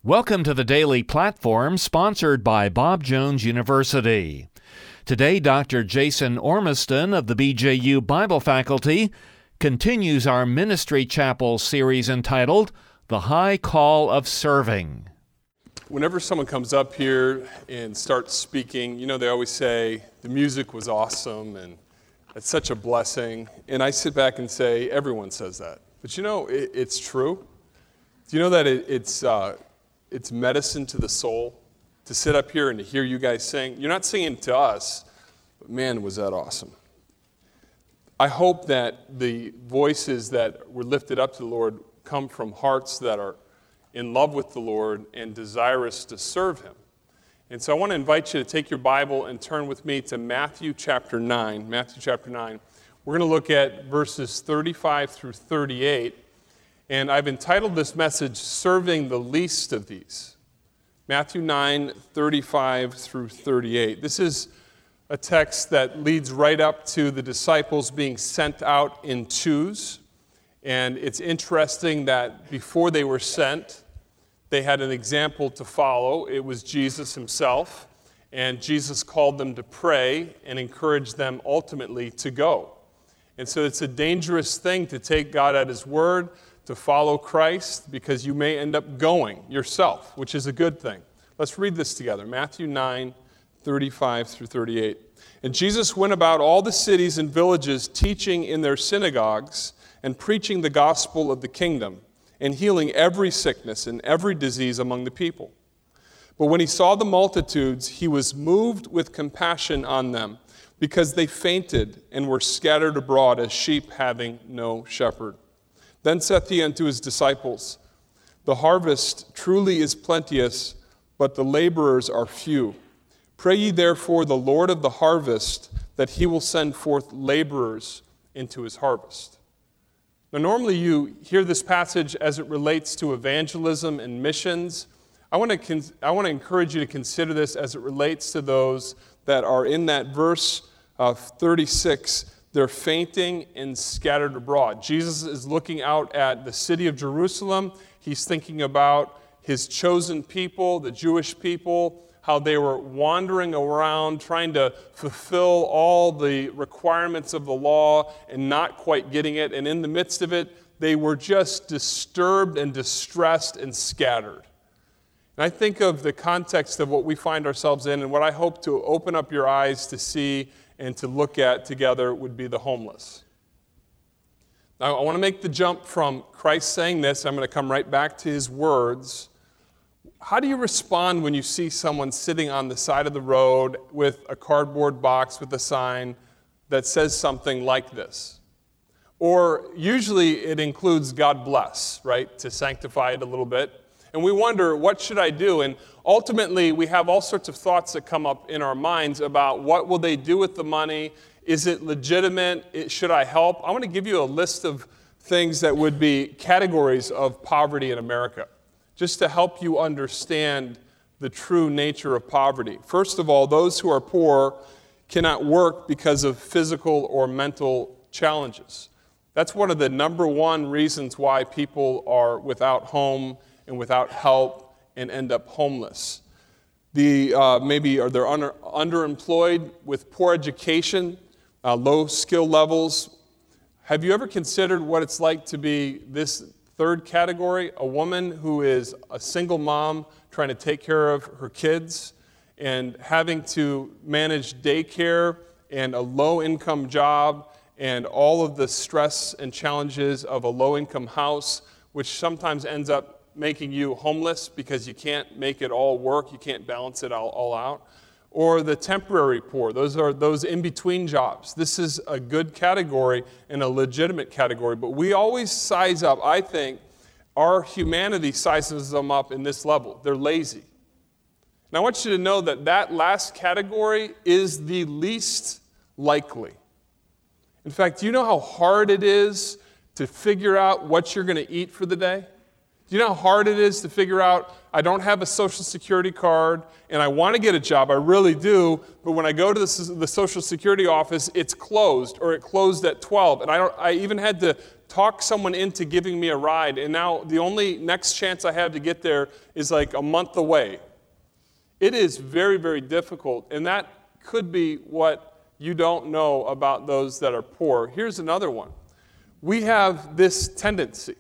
Welcome to the Daily Platform, sponsored by Bob Jones University. Today, Dr. Jason Ormiston of the BJU Bible Faculty continues our Ministry Chapel series entitled, The High Call of Serving. Whenever someone comes up here and starts speaking, they always say, the music was awesome and it's such a blessing. And I sit back and say, everyone says that. But it's true. Do you know that it's medicine to the soul to sit up here and to hear you guys sing? You're not singing to us, but man, was that awesome. I hope that the voices that were lifted up to the Lord come from hearts that are in love with the Lord and desirous to serve Him. And so I want to invite you to take your Bible and turn with me to Matthew chapter 9. Matthew chapter 9. We're going to look at verses 35 through 38. And I've entitled this message, Serving the Least of These. Matthew 9, 35 through 38. This is a text that leads right up to the disciples being sent out in twos. And it's interesting that before they were sent, they had an example to follow. It was Jesus himself. And Jesus called them to pray and encouraged them ultimately to go. And so it's a dangerous thing to take God at His word, to follow Christ, because you may end up going yourself, which is a good thing. Let's read this together. Matthew 9, 35 through 38. And Jesus went about all the cities and villages, teaching in their synagogues and preaching the gospel of the kingdom, and healing every sickness and every disease among the people. But when He saw the multitudes, He was moved with compassion on them, because they fainted and were scattered abroad as sheep having no shepherd. Then saith He unto His disciples, The harvest truly is plenteous, but the laborers are few. Pray ye therefore the Lord of the harvest, that He will send forth laborers into His harvest. Now, normally you hear this passage as it relates to evangelism and missions. I want to encourage you to consider this as it relates to those that are in that verse 36. They're fainting and scattered abroad. Jesus is looking out at the city of Jerusalem. He's thinking about His chosen people, the Jewish people, how they were wandering around trying to fulfill all the requirements of the law and not quite getting it. And in the midst of it, they were just disturbed and distressed and scattered. And I think of the context of what we find ourselves in, and what I hope to open up your eyes to see and to look at together would be the homeless. Now, I want to make the jump from Christ saying this. I'm going to come right back to His words. How do you respond when you see someone sitting on the side of the road with a cardboard box with a sign that says something like this? Or usually it includes God bless, right, to sanctify it a little bit. And we wonder, what should I do? And ultimately, we have all sorts of thoughts that come up in our minds about what will they do with the money? Is it legitimate? Should I help? I want to give you a list of things that would be categories of poverty in America, just to help you understand the true nature of poverty. First of all, those who are poor cannot work because of physical or mental challenges. That's one of the number one reasons why people are without home and without help and end up homeless. Maybe they're underemployed with poor education, low skill levels. Have you ever considered what it's like to be this third category, a woman who is a single mom trying to take care of her kids and having to manage daycare and a low-income job and all of the stress and challenges of a low-income house, which sometimes ends up making you homeless because you can't make it all work, you can't balance it all out. Or the temporary poor, those are those in-between jobs. This is a good category and a legitimate category, but we always size up, I think, our humanity sizes them up in this level. They're lazy. And I want you to know that that last category is the least likely. In fact, do you know how hard it is to figure out what you're going to eat for the day? Do you know how hard it is to figure out, I don't have a Social Security card, and I want to get a job, I really do, but when I go to the Social Security office, it's closed, or it closed at 12, and I even had to talk someone into giving me a ride, and now the only next chance I have to get there is like a month away. It is very, very difficult, and that could be what you don't know about those that are poor. Here's another one. We have this tendency.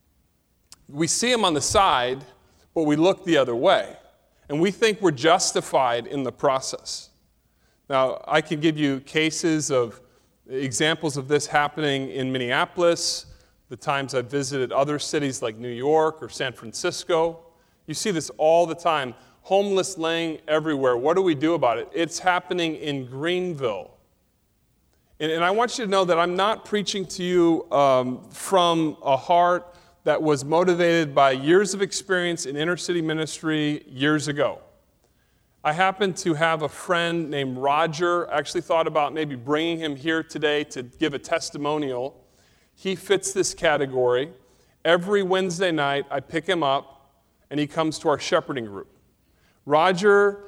We see them on the side, but we look the other way, and we think we're justified in the process. Now, I can give you examples of this happening in Minneapolis, the times I've visited other cities like New York or San Francisco. You see this all the time. Homeless laying everywhere. What do we do about it? It's happening in Greenville. And I want you to know that I'm not preaching to you from a heart that was motivated by years of experience in inner city ministry years ago. I happen to have a friend named Roger. I actually thought about maybe bringing him here today to give a testimonial. He fits this category. Every Wednesday night, I pick him up, and he comes to our shepherding group. Roger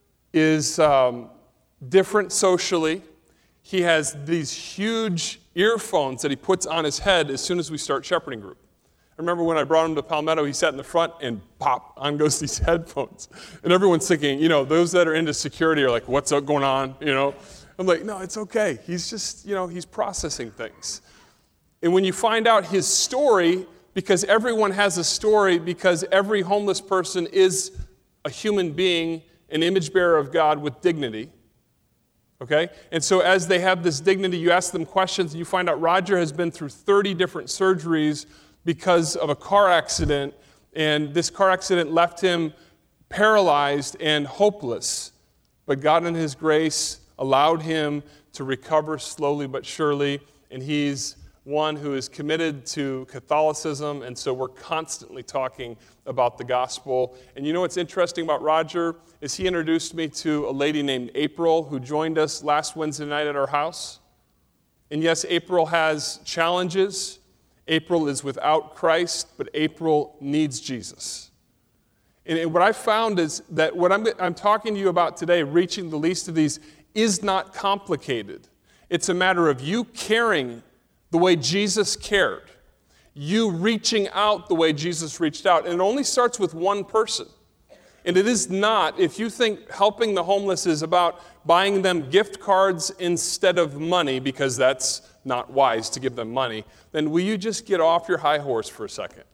is different socially. He has these huge earphones that he puts on his head as soon as we start shepherding group. I remember when I brought him to Palmetto, he sat in the front and pop, on goes these headphones. And everyone's thinking, those that are into security are like, what's up going on, I'm like, no, it's okay. He's just, he's processing things. And when you find out his story, because everyone has a story, because every homeless person is a human being, an image bearer of God with dignity, okay? And so as they have this dignity, you ask them questions, and you find out Roger has been through 30 different surgeries because of a car accident, and this car accident left him paralyzed and hopeless. But God in His grace allowed him to recover slowly but surely, and he's one who is committed to Catholicism, and so we're constantly talking about the gospel. And you know what's interesting about Roger is he introduced me to a lady named April who joined us last Wednesday night at our house. And yes, April has challenges. April is without Christ, but April needs Jesus. And what I found is that what I'm talking to you about today, reaching the least of these, is not complicated. It's a matter of you caring the way Jesus cared, you reaching out the way Jesus reached out. And it only starts with one person. And it is not, if you think helping the homeless is about buying them gift cards instead of money, because that's not wise to give them money, then will you just get off your high horse for a second?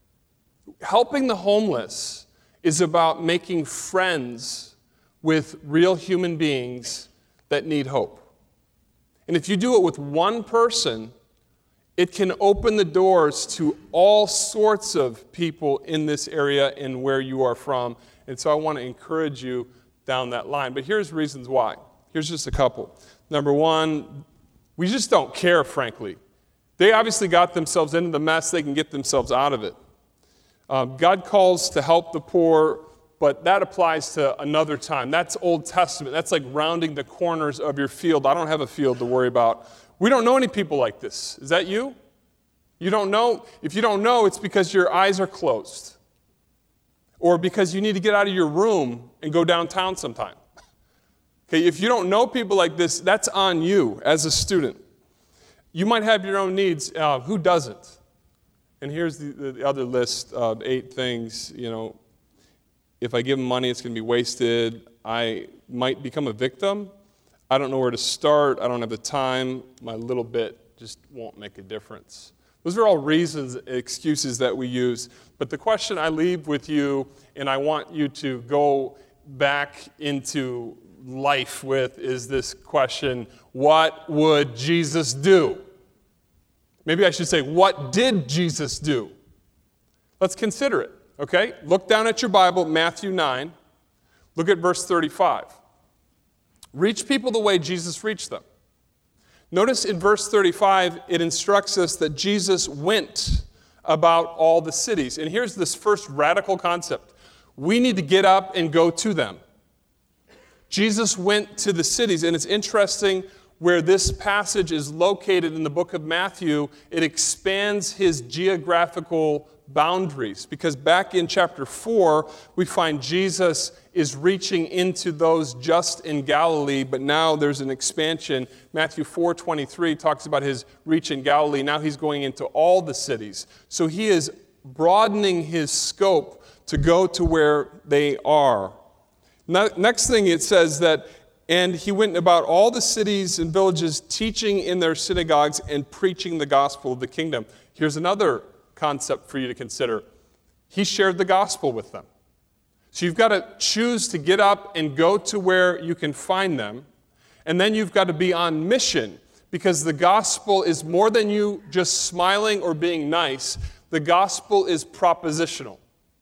Helping the homeless is about making friends with real human beings that need hope. And if you do it with one person, it can open the doors to all sorts of people in this area and where you are from. And so I want to encourage you down that line. But here's reasons why. Here's just a couple. Number one, we just don't care, frankly. They obviously got themselves into the mess. They can get themselves out of it. God calls to help the poor, but that applies to another time. That's Old Testament. That's like rounding the corners of your field. I don't have a field to worry about. We don't know any people like this. Is that you? You don't know? If you don't know, it's because your eyes are closed. Or because you need to get out of your room and go downtown sometime. Okay, if you don't know people like this, that's on you as a student. You might have your own needs. Who doesn't? And here's the other list of 8 things. If I give them money, it's going to be wasted. I might become a victim. I don't know where to start. I don't have the time. My little bit just won't make a difference. Those are all reasons, excuses that we use. But the question I leave with you, and I want you to go back into life with, is this question: what would Jesus do? Maybe I should say, what did Jesus do? Let's consider it, okay? Look down at your Bible, Matthew 9. Look at verse 35. Reach people the way Jesus reached them. Notice in verse 35, it instructs us that Jesus went about all the cities. And here's this first radical concept. We need to get up and go to them. Jesus went to the cities, and it's interesting where this passage is located in the book of Matthew. It expands his geographical boundaries. Because back in chapter 4, we find Jesus is reaching into those just in Galilee, but now there's an expansion. Matthew 4:23 talks about his reach in Galilee. Now he's going into all the cities. So he is broadening his scope to go to where they are. Next thing it says that, and he went about all the cities and villages, teaching in their synagogues and preaching the gospel of the kingdom. Here's another concept for you to consider. He shared the gospel with them. So you've got to choose to get up and go to where you can find them. And then you've got to be on mission, because the gospel is more than you just smiling or being nice. The gospel is propositional.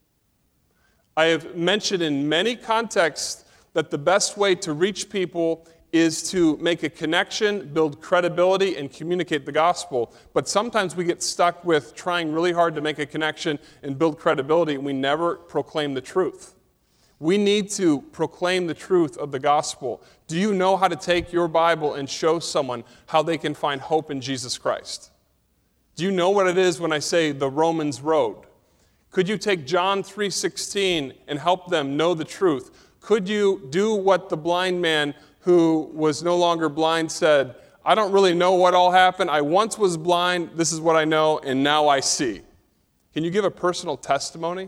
I have mentioned in many contexts that the best way to reach people is to make a connection, build credibility, and communicate the gospel. But sometimes we get stuck with trying really hard to make a connection and build credibility, and we never proclaim the truth. We need to proclaim the truth of the gospel. Do you know how to take your Bible and show someone how they can find hope in Jesus Christ? Do you know what it is when I say the Romans road? Could you take John 3:16 and help them know the truth? Could you do what the blind man who was no longer blind said, I don't really know what all happened. I once was blind, this is what I know, and now I see. Can you give a personal testimony?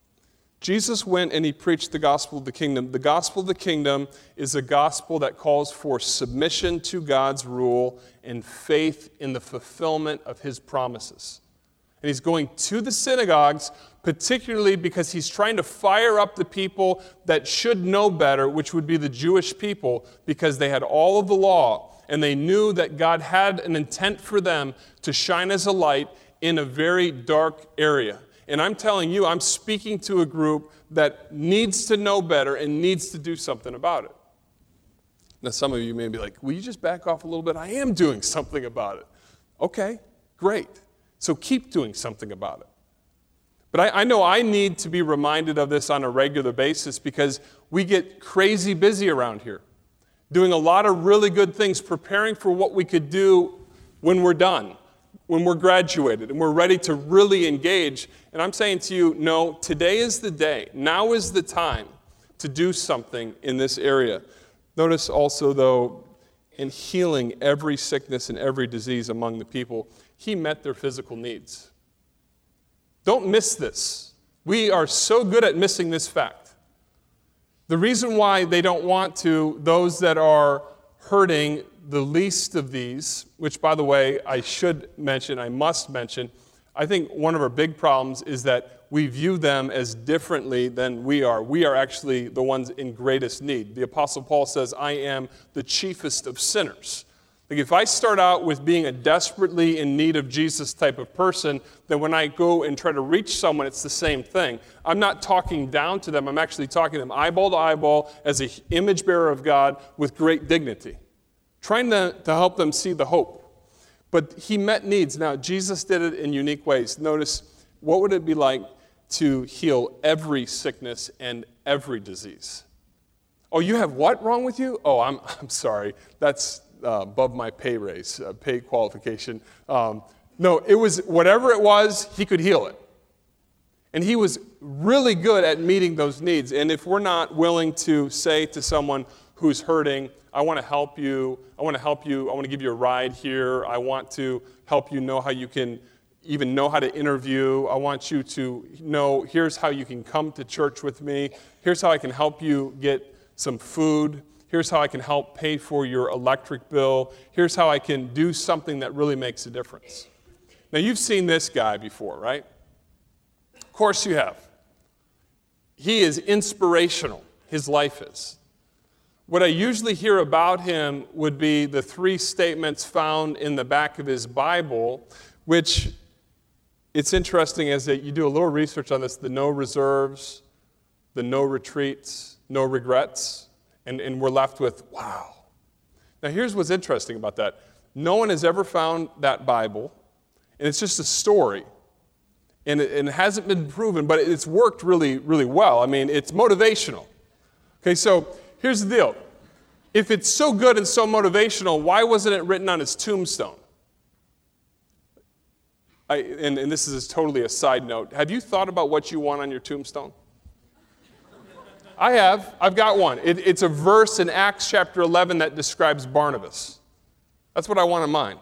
Jesus went and he preached the gospel of the kingdom. The gospel of the kingdom is a gospel that calls for submission to God's rule and faith in the fulfillment of his promises. And he's going to the synagogues, particularly because he's trying to fire up the people that should know better, which would be the Jewish people, because they had all of the law, and they knew that God had an intent for them to shine as a light in a very dark area. And I'm telling you, I'm speaking to a group that needs to know better and needs to do something about it. Now, some of you may be like, will you just back off a little bit? I am doing something about it. Okay, great. So keep doing something about it. But I know I need to be reminded of this on a regular basis, because we get crazy busy around here, doing a lot of really good things, preparing for what we could do when we're done, when we're graduated, and we're ready to really engage. And I'm saying to you, no, today is the day. Now is the time to do something in this area. Notice also, though, in healing every sickness and every disease among the people, he met their physical needs. Don't miss this. We are so good at missing this fact. The reason why they don't want to, those that are hurting the least of these, which, by the way, I must mention, I think one of our big problems is that we view them as differently than we are. We are actually the ones in greatest need. The Apostle Paul says, I am the chiefest of sinners. Like, if I start out with being a desperately in need of Jesus type of person, then when I go and try to reach someone, it's the same thing. I'm not talking down to them. I'm actually talking to them eyeball to eyeball as an image bearer of God with great dignity, trying to help them see the hope. But he met needs. Now, Jesus did it in unique ways. Notice, what would it be like to heal every sickness and every disease? Oh, you have what wrong with you? Oh, I'm sorry. That's above my pay raise, pay qualification. No, it was whatever it was, he could heal it. And he was really good at meeting those needs. And if we're not willing to say to someone who's hurting, I want to help you, I want to give you a ride here, I want to help you know how you can even know how to interview, I want you to know, here's how you can come to church with me, here's how I can help you get some food, here's how I can help pay for your electric bill, here's how I can do something that really makes a difference. Now, you've seen this guy before, right? Of course you have. He is inspirational, his life is. What I usually hear about him would be the 3 statements found in the back of his Bible, which it's interesting as you do a little research on this, the no reserves, the no retreats, no regrets, and we're left with, wow. Now here's what's interesting about that. No one has ever found that Bible, and it's just a story. And it hasn't been proven, but it's worked really, really well. I mean, it's motivational. Okay, so here's the deal. If it's so good and so motivational, why wasn't it written on his tombstone? And this is totally a side note. Have you thought about what you want on your tombstone? I have. I've got one. It's a verse in Acts chapter 11 that describes Barnabas. That's what I want on mine.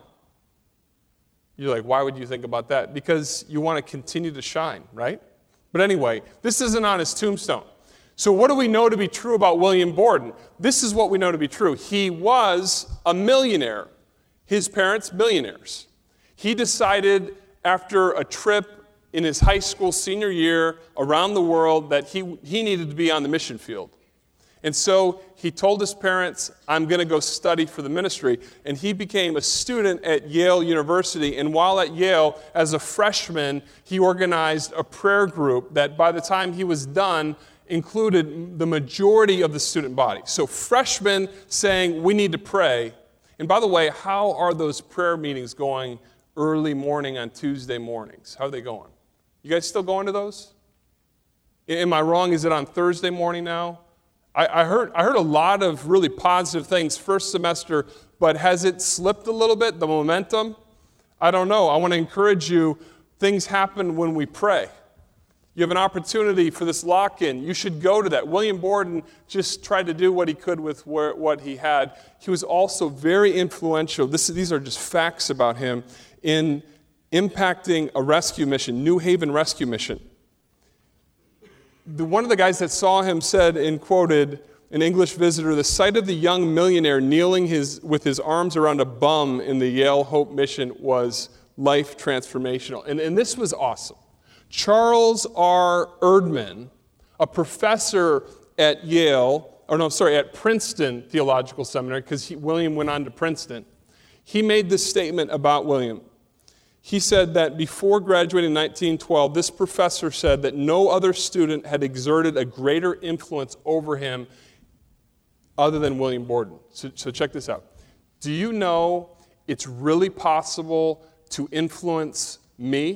You're like, why would you think about that? Because you want to continue to shine, right? But anyway, this isn't on his tombstone. So what do we know to be true about William Borden? This is what we know to be true. He was a millionaire. His parents, millionaires. He decided after a trip in his high school senior year around the world that he needed to be on the mission field. And so he told his parents, I'm going to go study for the ministry. And he became a student at Yale University. And while at Yale, as a freshman, he organized a prayer group that by the time he was done included the majority of the student body. So freshmen saying, we need to pray. And by the way, how are those prayer meetings going early morning on Tuesday mornings? How are they going? You guys still going to those? Am I wrong? Is it on Thursday morning now? I heard a lot of really positive things first semester, but has it slipped a little bit, the momentum? I don't know. I want to encourage you, things happen when we pray. You have an opportunity for this lock-in. You should go to that. William Borden just tried to do what he could with what he had. He was also very influential. These are just facts about him in impacting a rescue mission, New Haven Rescue Mission. One of the guys that saw him said, and quoted an English visitor, the sight of the young millionaire kneeling with his arms around a bum in the Yale Hope Mission was life transformational. And this was awesome. Charles R. Erdman, a professor at at Princeton Theological Seminary, because William went on to Princeton, he made this statement about William. He said that before graduating in 1912, this professor said that no other student had exerted a greater influence over him other than William Borden. So check this out. Do you know it's really possible to influence me?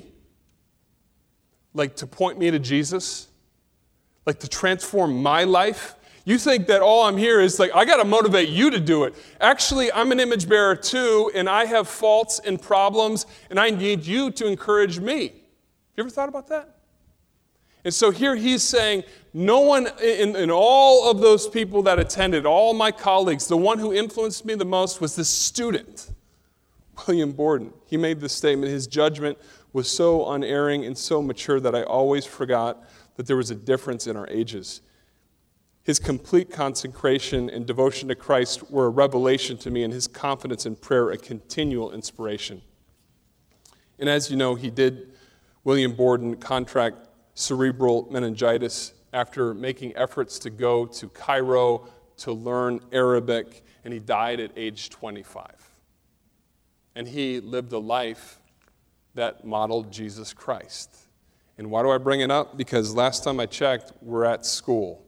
Like to point me to Jesus? Like to transform my life? You think that all I'm here is like, I got to motivate you to do it. Actually, I'm an image bearer too, and I have faults and problems, and I need you to encourage me. You ever thought about that? And so here he's saying, no one in all of those people that attended, all my colleagues, the one who influenced me the most was this student, William Borden. He made this statement. His judgment was so unerring and so mature that I always forgot that there was a difference in our ages. His complete consecration and devotion to Christ were a revelation to me, and his confidence in prayer a continual inspiration. And as you know, William Borden contract cerebral meningitis after making efforts to go to Cairo to learn Arabic, and he died at age 25. And he lived a life that modeled Jesus Christ. And why do I bring it up? Because last time I checked, we're at school.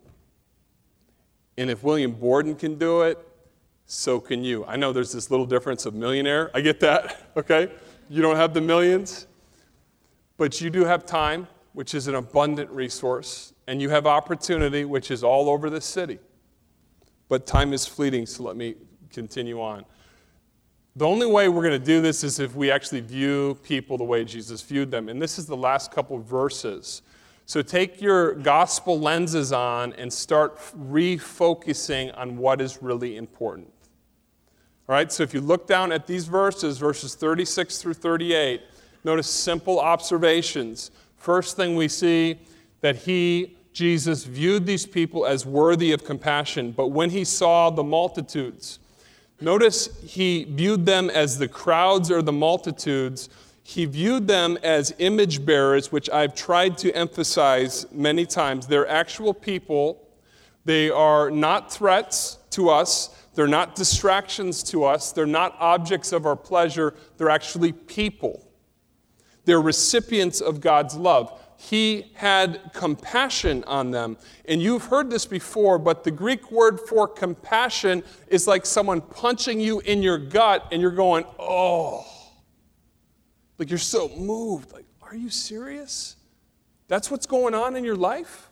And if William Borden can do it, so can you. I know there's this little difference of millionaire. I get that, okay? You don't have the millions, but you do have time, which is an abundant resource, and you have opportunity, which is all over the city. But time is fleeting, so let me continue on. The only way we're going to do this is if we actually view people the way Jesus viewed them. And this is the last couple of verses. So take your gospel lenses on and start refocusing on what is really important. All right, so if you look down at these verses 36 through 38, notice simple observations. First thing we see that Jesus, viewed these people as worthy of compassion, but when he saw the multitudes, notice he viewed them as the crowds or the multitudes. He viewed them as image bearers, which I've tried to emphasize many times. They're actual people. They are not threats to us. They're not distractions to us. They're not objects of our pleasure. They're actually people. They're recipients of God's love. He had compassion on them. And you've heard this before, but the Greek word for compassion is like someone punching you in your gut and you're going, oh. Like you're so moved. Like, are you serious? That's what's going on in your life?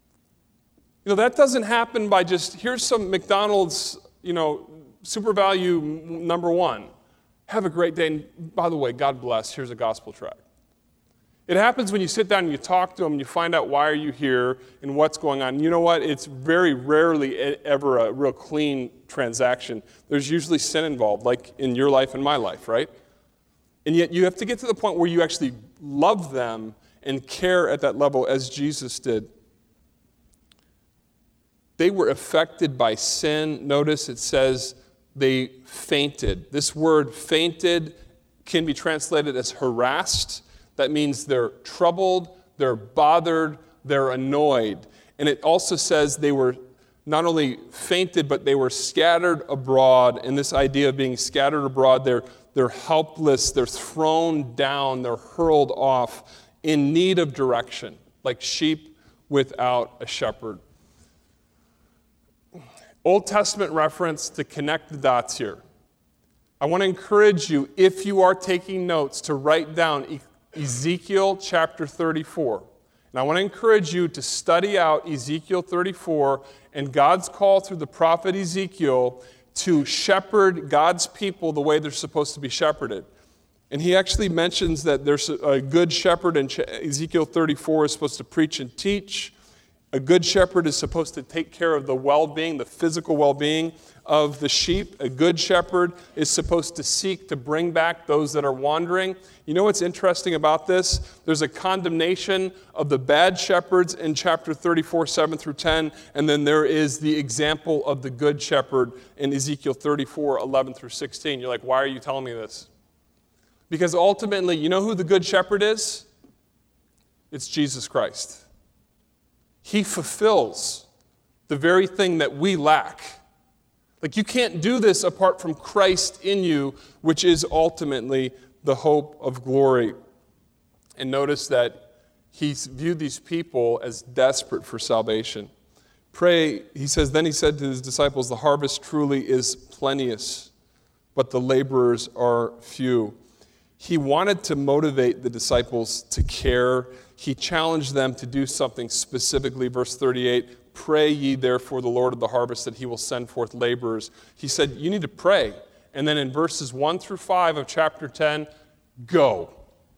That doesn't happen by just, here's some McDonald's, super value number one. Have a great day. And by the way, God bless. Here's a gospel tract. It happens when you sit down and you talk to them, and you find out why are you here and what's going on. You know what? It's very rarely ever a real clean transaction. There's usually sin involved, like in your life and my life, right? And yet you have to get to the point where you actually love them and care at that level as Jesus did. They were affected by sin. Notice it says they fainted. This word fainted can be translated as harassed. That means they're troubled, they're bothered, they're annoyed. And it also says they were not only fainted, but they were scattered abroad. And this idea of being scattered abroad, they're helpless, they're thrown down, they're hurled off in need of direction, like sheep without a shepherd. Old Testament reference to connect the dots here. I want to encourage you, if you are taking notes, to write down Ezekiel chapter 34. And I want to encourage you to study out Ezekiel 34 and God's call through the prophet Ezekiel to shepherd God's people the way they're supposed to be shepherded. And he actually mentions that there's a good shepherd in Ezekiel 34 is supposed to preach and teach. A good shepherd is supposed to take care of the well-being, the physical well-being of the sheep. A good shepherd is supposed to seek to bring back those that are wandering. You know what's interesting about this? There's a condemnation of the bad shepherds in chapter 34, 7 through 10, and then there is the example of the good shepherd in Ezekiel 34, 11 through 16. You're like, why are you telling me this? Because ultimately, you know who the good shepherd is? It's Jesus Christ. He fulfills the very thing that we lack. Like, you can't do this apart from Christ in you, which is ultimately the hope of glory. And notice that he viewed these people as desperate for salvation. Pray, he says, then he said to his disciples, the harvest truly is plenteous, but the laborers are few. He wanted to motivate the disciples to care. He challenged them to do something specifically. Verse 38, pray ye therefore the Lord of the harvest that he will send forth laborers. He said, you need to pray. And then in verses 1 through 5 of chapter 10, go.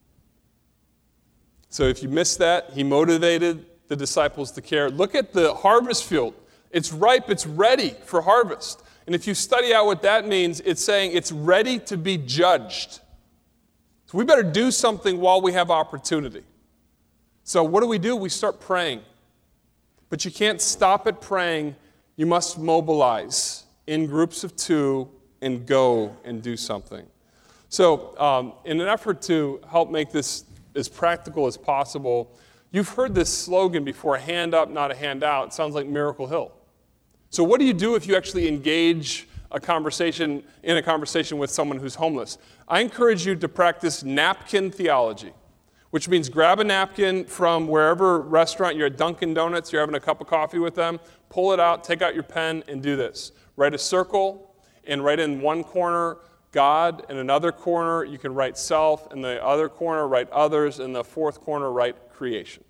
So if you missed that, he motivated the disciples to care. Look at the harvest field. It's ripe, it's ready for harvest. And if you study out what that means, it's saying it's ready to be judged. So we better do something while we have opportunity. So what do? We start praying. But you can't stop at praying. You must mobilize in groups of two and go and do something. So in an effort to help make this as practical as possible, you've heard this slogan before, a hand up, not a hand out. It sounds like Miracle Hill. So what do you do if you actually engage in a conversation with someone who's homeless? I encourage you to practice napkin theology, which means grab a napkin from wherever restaurant, you're at Dunkin' Donuts, you're having a cup of coffee with them, pull it out, take out your pen, and do this. Write a circle, and write in one corner God, in another corner you can write self, in the other corner write others, in the fourth corner write creation.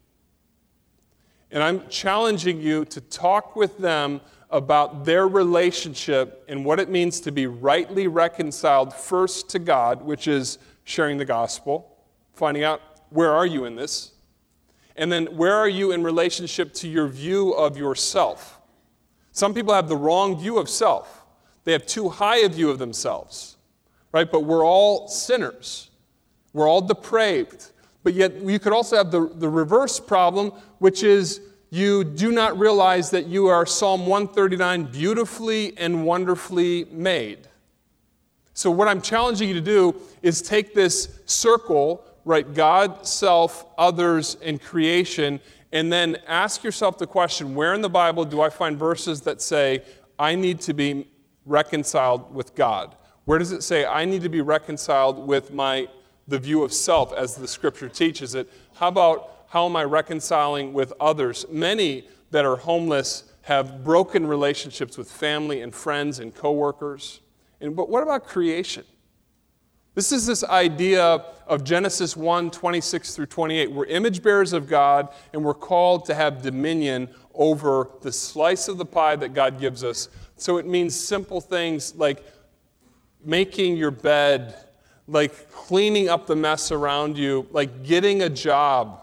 And I'm challenging you to talk with them about their relationship and what it means to be rightly reconciled first to God, which is sharing the gospel, finding out where are you in this, and then where are you in relationship to your view of yourself. Some people have the wrong view of self. They have too high a view of themselves, right? But we're all sinners. We're all depraved. But yet you could also have the reverse problem, which is you do not realize that you are, Psalm 139, beautifully and wonderfully made. So what I'm challenging you to do is take this circle, write God, self, others, and creation, and then ask yourself the question, where in the Bible do I find verses that say, I need to be reconciled with God? Where does it say, I need to be reconciled with the view of self as the Scripture teaches it? How am I reconciling with others? Many that are homeless have broken relationships with family and friends and coworkers. But what about creation? This is this idea of Genesis 1, 26 through 28. We're image bearers of God, and we're called to have dominion over the slice of the pie that God gives us. So it means simple things like making your bed, like cleaning up the mess around you, like getting a job.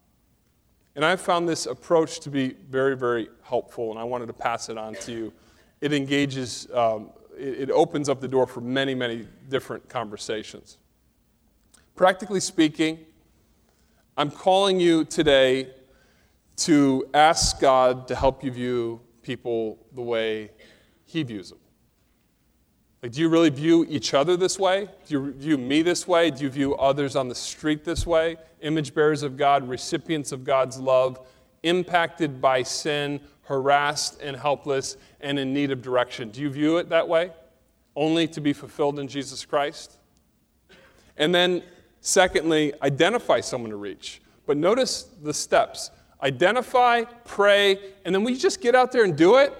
And I found this approach to be very, very helpful, and I wanted to pass it on to you. It engages, it opens up the door for many, many different conversations. Practically speaking, I'm calling you today to ask God to help you view people the way He views them. Like, do you really view each other this way? Do you view me this way? Do you view others on the street this way? Image bearers of God, recipients of God's love, impacted by sin, harassed and helpless, and in need of direction. Do you view it that way? Only to be fulfilled in Jesus Christ? And then, secondly, identify someone to reach. But notice the steps. Identify, pray, and then will you just get out there and do it?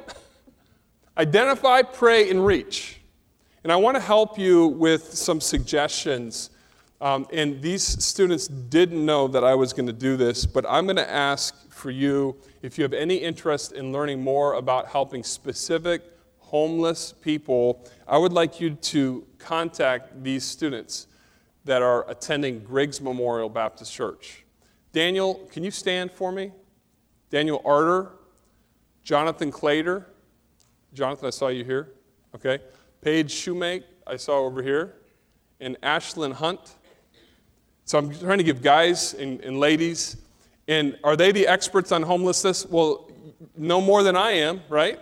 Identify, pray, and reach. And I want to help you with some suggestions. And these students didn't know that I was going to do this, but I'm going to ask for you, if you have any interest in learning more about helping specific homeless people, I would like you to contact these students that are attending Griggs Memorial Baptist Church. Daniel, can you stand for me? Daniel Arter, Jonathan Clater. Jonathan, I saw you here. Okay. Paige Shoemake, I saw over here, and Ashlyn Hunt. So I'm trying to give guys and ladies, and are they the experts on homelessness? Well, no more than I am, right?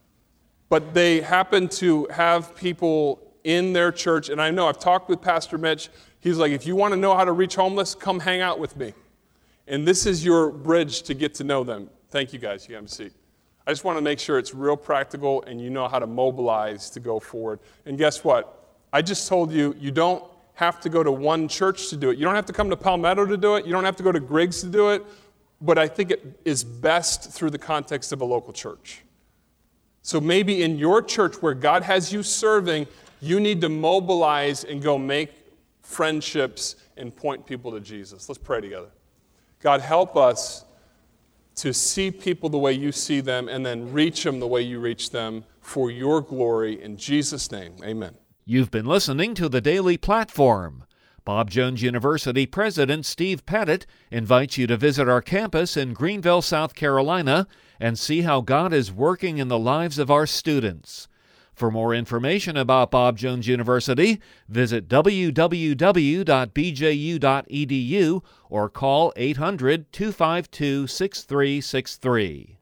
But they happen to have people in their church, and I know I've talked with Pastor Mitch. He's like, if you want to know how to reach homeless, come hang out with me. And this is your bridge to get to know them. Thank you, guys. You can have a seat. I just want to make sure it's real practical and you know how to mobilize to go forward. And guess what? I just told you, you don't have to go to one church to do it. You don't have to come to Palmetto to do it. You don't have to go to Griggs to do it. But I think it is best through the context of a local church. So maybe in your church where God has you serving, you need to mobilize and go make friendships and point people to Jesus. Let's pray together. God, help us to see people the way you see them and then reach them the way you reach them for your glory. In Jesus' name, amen. You've been listening to The Daily Platform. Bob Jones University President Steve Pettit invites you to visit our campus in Greenville, South Carolina, and see how God is working in the lives of our students. For more information about Bob Jones University, visit www.bju.edu or call 800-252-6363.